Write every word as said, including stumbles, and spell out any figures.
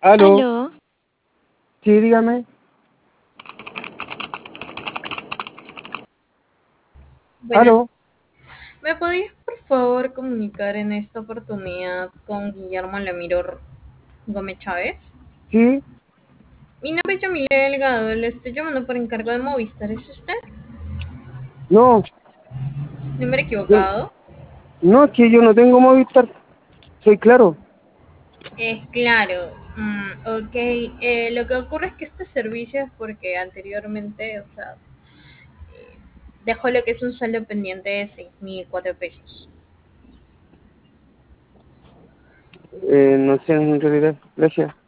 Aló, Aló, sí, dígame. Buenas. Aló, ¿Me podías por favor comunicar en esta oportunidad con Guillermo Lamiro Gómez Chávez? sí, Mi nombre es Yamile Delgado, le estoy llamando por encargo de Movistar. ¿Es usted? no, Número yo, equivocado. no, es que yo no tengo Movistar, soy claro. Es claro. Mm, ok, eh, lo que ocurre es que este servicio es porque anteriormente, o sea, dejó lo que es un saldo pendiente de seis mil cuatro pesos. Eh, no sé en realidad, gracias.